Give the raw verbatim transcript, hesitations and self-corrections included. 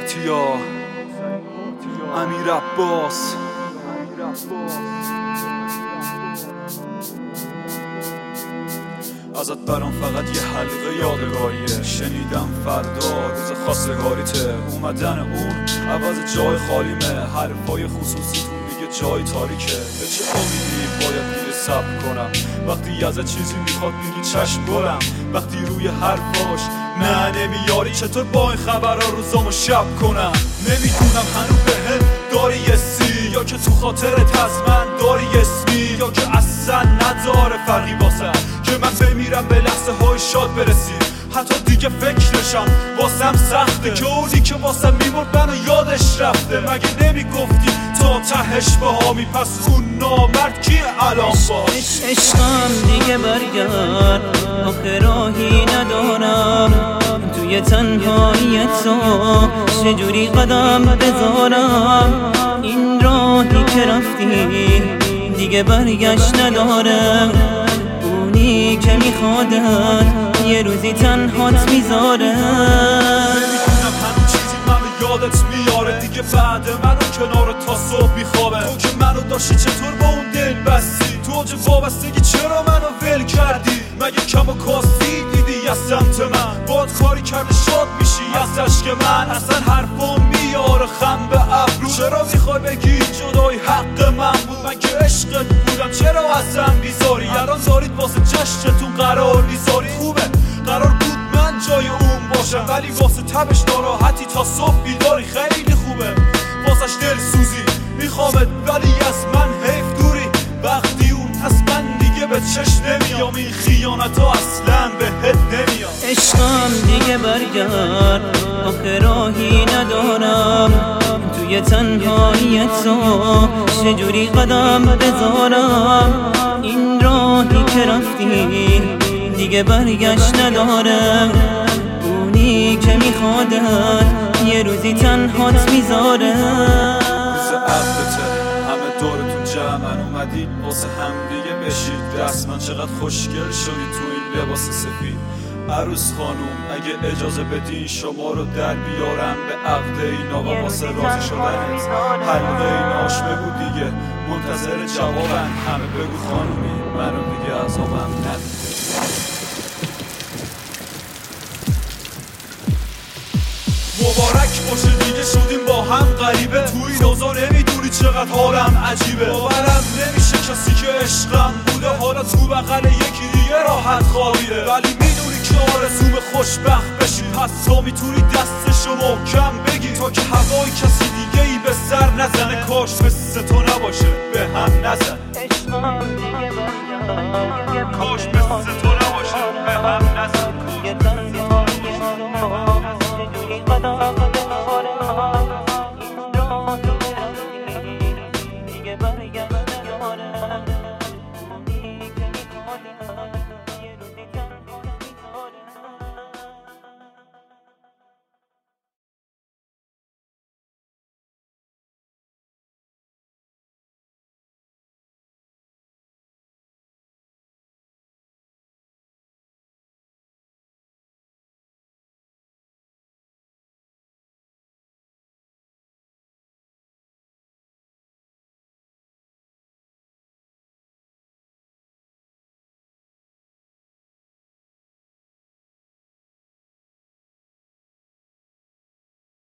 قوطیا امیر عباس. ازت برام فقط یه حلقه یادگاریه، شنیدم فردا روز خواستگاریته، اومدن اون عوض جای خالیمه، حرفای خصوصیتون دیگه جای تاریکه. به چه امیدی باید دیگه صبر کنم وقتی ازت چیزی میخواد میگی چشم گلم، وقتی روی حرفاش نه نمیاری چطور با این خبرها روزامو شب کنم. نمیدونم هنو بهم داری یه سی یا که تو خاطرت از من داری اسمی، یا که اصلا نداره فرقی واسه که من بمیرم به لحظه های شاد برسی. حتی دیگه فکرشم واسم سخته که اونی که واسم میمرد منو یادش رفته. مگه نمیگفتی تا تهش بهامی، پس اون نامرد کیه الان باش؟ عشقم دیگه برگرد، آخه راهی ندارم توی تنهایی تو، چجوری قدم بذارم؟ این راهی که رفتی دیگه برگشت نداره، اونی که میخوادت یه روزی تنهات میذاره. نمیدونم هنو چیزی منو یادت میاره دیگه بعد منو کنار تا صبح میخوابه. تو که منو داشتی چطور با اون دل بستی؟ تو اوج وابستگی چرا منو ول کردی؟ مگه کم و کاستی دیدی از سمت من؟ باد کاری کرده شاد میشی از عشق من؟ اصلا حرفم میاره خم به ابرو، چرا میخوای بگی جدای حق من بود؟ من که عشقت بودم چرا ازم بیزاری؟ الان دارید واسه جشنتون قرار میذاری. خوبه قرار بود من جای اون باشم، ولی واسه تبش ناراحتی تا صبح بیداری. خیلی خوبه واسش دل سوزی میخوامت ولی از من حیف دوری. وقتی اون هست من دیگه به چشم نمیام، این خیانت ها اصلا بهت نمیام. عشقم دیگه برگرد، آخه راهی ندارم توی تنهایی تو، چجوری قدم بذارم؟ این راهی که رفتی دیگه برگشت نداره، اونی که میخوادت یه روزی تنهات میذاره. روز عقدته همه دورتون جمعن اومدید واسه هم دیگه بشید رسما. چقدر خوشگل شدی تو این لباس سفید عروس خانوم، اگه اجازه بدین شما رو در بیارم به عقد این آقا واسه راضی شدنت. حلقه ایناش بگو دیگه منتظر جوابن، همه بگو خانومی منو دیگه عذابم ندید. مبارک باشه دیگه شدیم با هم غریبه، تو این اوضاع نمیدونی چقدر حالم عجیبه. باورم نمیشه کسی که عشقم بوده حالا تو بغل یکی دیگه راحت خوابیده، ولی میدونی که آرزوم خوشبخت بشی، پس تو میتونی دستشو محکم بگی تا که هوای کسی دیگه ای به سر نزنه. کاش مثل تو نباشه به هم نزن، کاش مثل تو نباشه به هم نزن.